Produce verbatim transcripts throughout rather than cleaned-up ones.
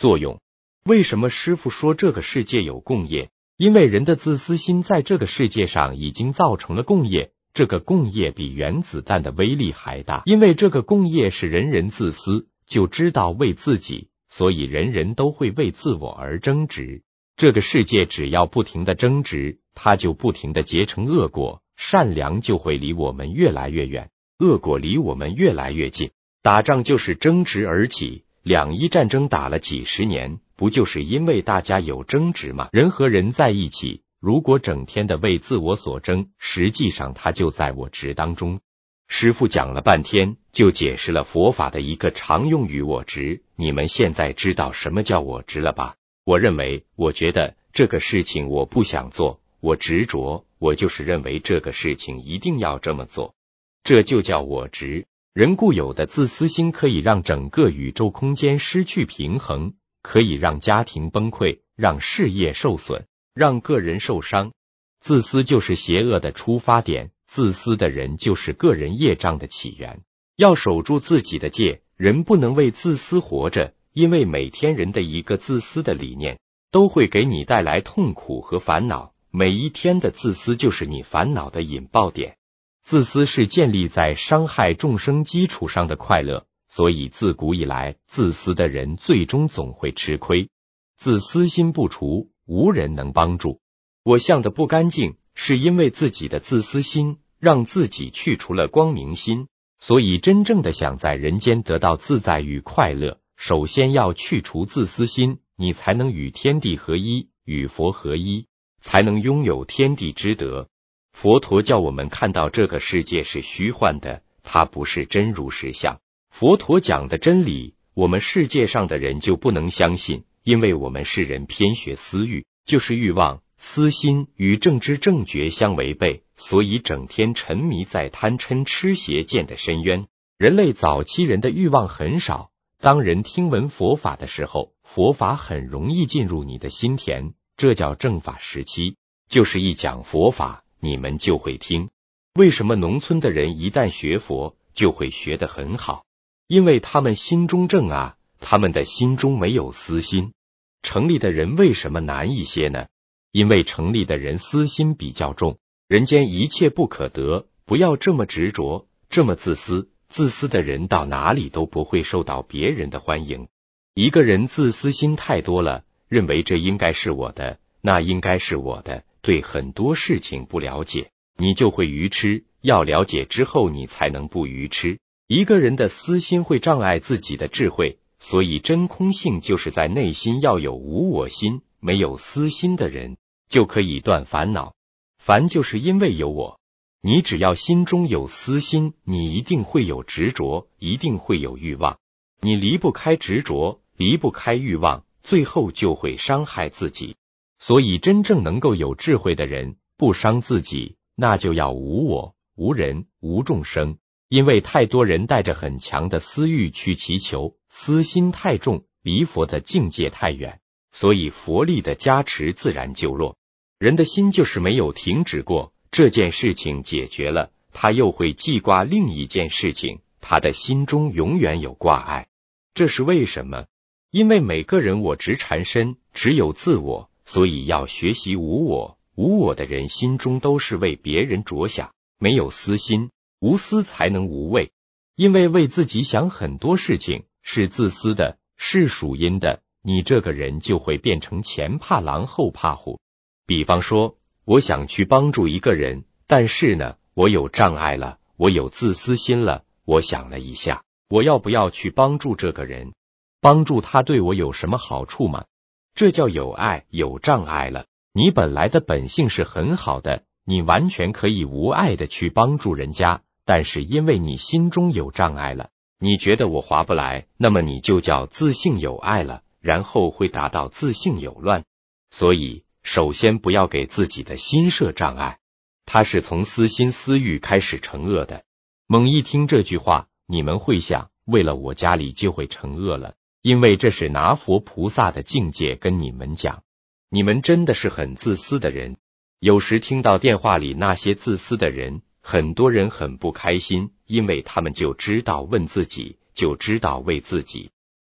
作用。为什么师父说这个世界有共业？因为人的自私心在这个世界上已经造成了共业，这个共业比原子弹的威力还大。因为这个共业是人人自私，就知道为自己，所以人人都会为自我而争执。这个世界只要不停的争执，它就不停的结成恶果，善良就会离我们越来越远，恶果离我们越来越近。打仗就是争执而起，两伊战争打了几十年，不就是因为大家有争执吗？人和人在一起，如果整天的为自我所争，实际上他就在我执当中。师父讲了半天，就解释了佛法的一个常用语我执，你们现在知道什么叫我执了吧？我认为，我觉得这个事情我不想做，我执着，我就是认为这个事情一定要这么做，这就叫我执。人固有的自私心可以让整个宇宙空间失去平衡，可以让家庭崩溃，让事业受损，让个人受伤。自私就是邪恶的出发点，自私的人就是个人业障的起源。要守住自己的戒，人不能为自私活着，因为每天人的一个自私的理念都会给你带来痛苦和烦恼，每一天的自私就是你烦恼的引爆点。自私是建立在伤害众生基础上的快乐，所以自古以来，自私的人最终总会吃亏。自私心不除，无人能帮助。我想的不干净，是因为自己的自私心，让自己去除了光明心。所以真正的想在人间得到自在与快乐，首先要去除自私心，你才能与天地合一，与佛合一，才能拥有天地之德。佛陀叫我们看到这个世界是虚幻的，它不是真如实相。佛陀讲的真理，我们世界上的人就不能相信，因为我们世人偏学私欲，就是欲望，私心与正知正觉相违背，所以整天沉迷在贪嗔痴邪见的深渊。人类早期人的欲望很少，当人听闻佛法的时候，佛法很容易进入你的心田，这叫正法时期，就是一讲佛法，你们就会听。为什么农村的人一旦学佛，就会学得很好？因为他们心中正啊，他们的心中没有私心。城里的人为什么难一些呢？因为城里的人私心比较重，人间一切不可得，不要这么执着，这么自私。自私的人到哪里都不会受到别人的欢迎。一个人自私心太多了，认为这应该是我的，那应该是我的，对很多事情不了解，你就会愚痴，要了解之后你才能不愚痴。一个人的私心会障碍自己的智慧，所以真空性就是在内心要有无我心，没有私心的人就可以断烦恼。烦就是因为有我，你只要心中有私心，你一定会有执着，一定会有欲望。你离不开执着，离不开欲望，最后就会伤害自己。所以真正能够有智慧的人，不伤自己，那就要无我、无人、无众生。因为太多人带着很强的私欲去祈求，私心太重，离佛的境界太远，所以佛力的加持自然就弱。人的心就是没有停止过，这件事情解决了，他又会记挂另一件事情，他的心中永远有挂碍。这是为什么？因为每个人我执缠身，只有自我，所以要学习无我。无我的人心中都是为别人着想，没有私心，无私才能无畏。因为为自己想很多事情是自私的，是属阴的，你这个人就会变成前怕狼后怕虎。比方说，我想去帮助一个人，但是呢，我有障碍了，我有自私心了，我想了一下，我要不要去帮助这个人？帮助他对我有什么好处吗？这叫有爱，有障碍了。你本来的本性是很好的，你完全可以无爱的去帮助人家，但是因为你心中有障碍了，你觉得我划不来，那么你就叫自性有爱了，然后会达到自性有乱。所以首先不要给自己的心设障碍，它是从私心私欲开始成恶的。猛一听这句话，你们会想，为了我家里就会成恶了，因为这是拿佛菩萨的境界跟你们讲。你们真的是很自私的人。有时听到电话里那些自私的人，很多人很不开心，因为他们就知道问自己，就知道为自己。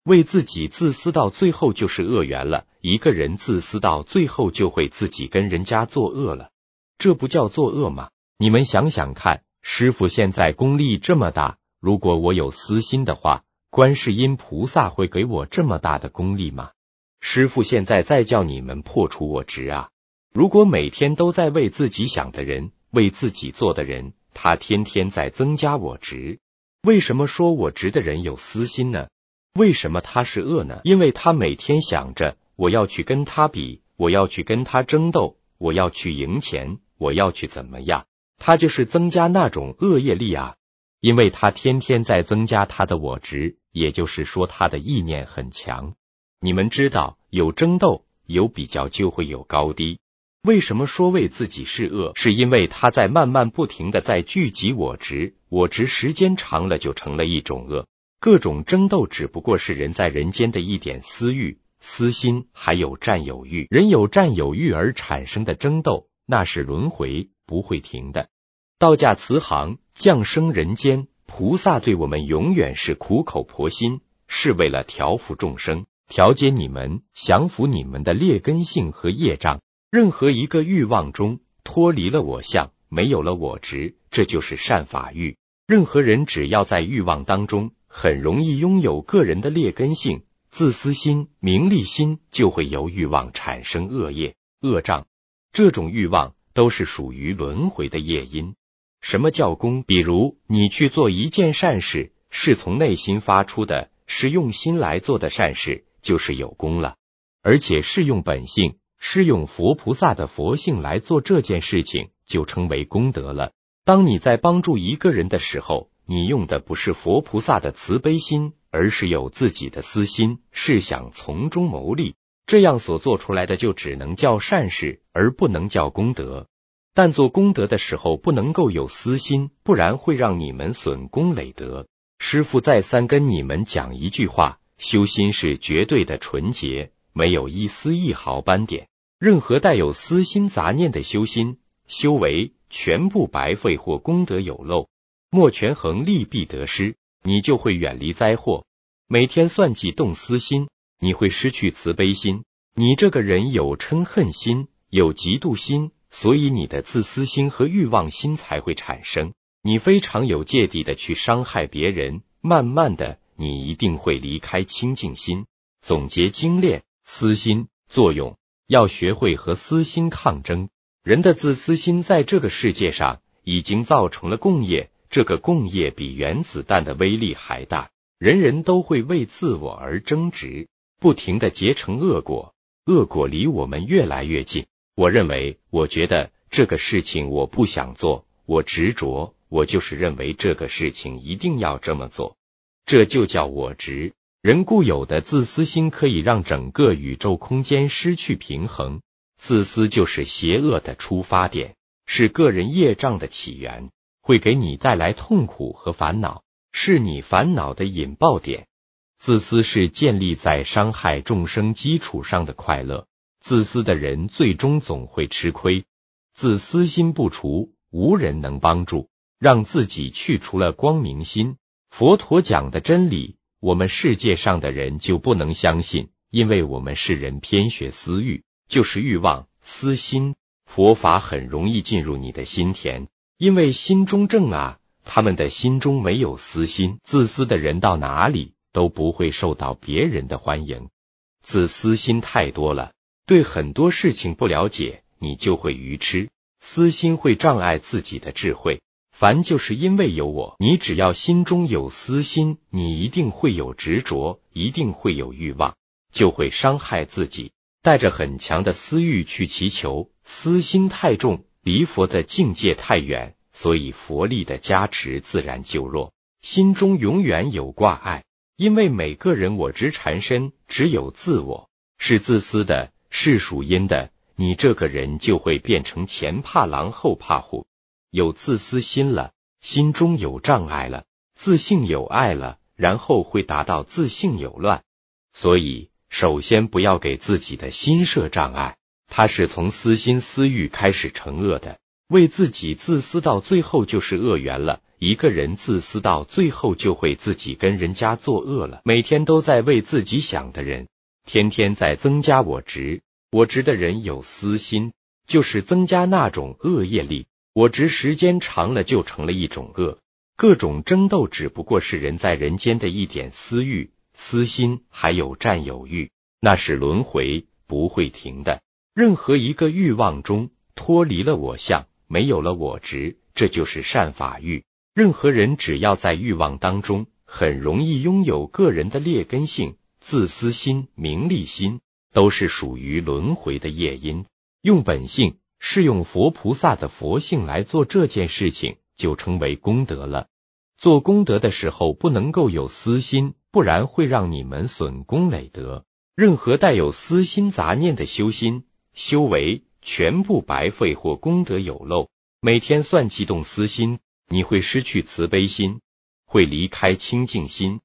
为自己自私到最后就是恶缘了。一个人自私到最后就会自己跟人家作恶了，这不叫作恶吗？你们想想看，师父现在功力这么大，如果我有私心的话，观世音菩萨会给我这么大的功力吗？师父现在在叫你们破除我执啊！如果每天都在为自己想的人，为自己做的人，他天天在增加我执。为什么说我执的人有私心呢？为什么他是恶呢？因为他每天想着我要去跟他比，我要去跟他争斗，我要去赢钱，我要去怎么样，他就是增加那种恶业力啊。因为他天天在增加他的我执，也就是说他的意念很强。你们知道，有争斗，有比较就会有高低。为什么说为自己是恶？是因为他在慢慢不停的在聚集我执，我执时间长了就成了一种恶。各种争斗只不过是人在人间的一点私欲、私心，还有占有欲。人有占有欲而产生的争斗，那是轮回，不会停的。道驾慈航，降生人间，菩萨对我们永远是苦口婆心，是为了调伏众生，调节你们，降服你们的劣根性和业障。任何一个欲望中脱离了我相，没有了我执，这就是善法欲。任何人只要在欲望当中，很容易拥有个人的劣根性、自私心、名利心，就会由欲望产生恶业、恶障。这种欲望都是属于轮回的业因。什么叫功？比如你去做一件善事，是从内心发出的，是用心来做的善事，就是有功了。而且是用本性，是用佛菩萨的佛性来做这件事情，就称为功德了。当你在帮助一个人的时候，你用的不是佛菩萨的慈悲心，而是有自己的私心，是想从中牟利，这样所做出来的就只能叫善事，而不能叫功德。但做功德的时候不能够有私心，不然会让你们损功累德。师父再三跟你们讲一句话，修心是绝对的纯洁，没有一丝一毫斑点。任何带有私心杂念的修心修为，全部白费或功德有漏，莫权衡利弊得失，你就会远离灾祸。每天算计动私心，你会失去慈悲心。你这个人有嗔恨心，有嫉妒心，所以你的自私心和欲望心才会产生。你非常有芥蒂的去伤害别人，慢慢的，你一定会离开清净心。总结精炼，私心作用，要学会和私心抗争。人的自私心在这个世界上已经造成了共业，这个共业比原子弹的威力还大，人人都会为自我而争执，不停的结成恶果，恶果离我们越来越近。我认为，我觉得这个事情我不想做，我执着，我就是认为这个事情一定要这么做，这就叫我执。人固有的自私心可以让整个宇宙空间失去平衡，自私就是邪恶的出发点，是个人业障的起源，会给你带来痛苦和烦恼，是你烦恼的引爆点。自私是建立在伤害众生基础上的快乐，自私的人最终总会吃亏。自私心不除，无人能帮助，让自己去除了光明心。佛陀讲的真理，我们世界上的人就不能相信，因为我们世人偏学私欲，就是欲望、私心。佛法很容易进入你的心田，因为心中正啊，他们的心中没有私心。自私的人到哪里都不会受到别人的欢迎。自私心太多了，对很多事情不了解，你就会愚痴。私心会障碍自己的智慧，凡就是因为有我，你只要心中有私心，你一定会有执着，一定会有欲望，就会伤害自己。带着很强的私欲去祈求，私心太重，离佛的境界太远，所以佛力的加持自然就弱，心中永远有挂碍。因为每个人我执缠身，只有自我，是自私的，是属阴的，你这个人就会变成前怕狼后怕虎。有自私心了，心中有障碍了，自性有爱了，然后会达到自性有乱。所以首先不要给自己的心设障碍，它是从私心私欲开始成恶的。 为自己自私到最后就是恶缘了。一个人自私到最后就会自己跟人家作恶了。每天都在为自己想的人，天天在增加我执。我执的人有私心，就是增加那种恶业力。我执时间长了就成了一种恶。各种争斗只不过是人在人间的一点私欲、私心，还有占有欲，那是轮回，不会停的。任何一个欲望中脱离了我相，没有了我执，这就是善法欲。任何人只要在欲望当中，很容易拥有个人的劣根性、自私心、名利心，都是属于轮回的业因。用本性，是用佛菩萨的佛性来做这件事情，就称为功德了。做功德的时候不能够有私心，不然会让你们损功累德。任何带有私心杂念的修心、修为，全部白费或功德有漏。每天算计动私心，你会失去慈悲心，会离开清净心，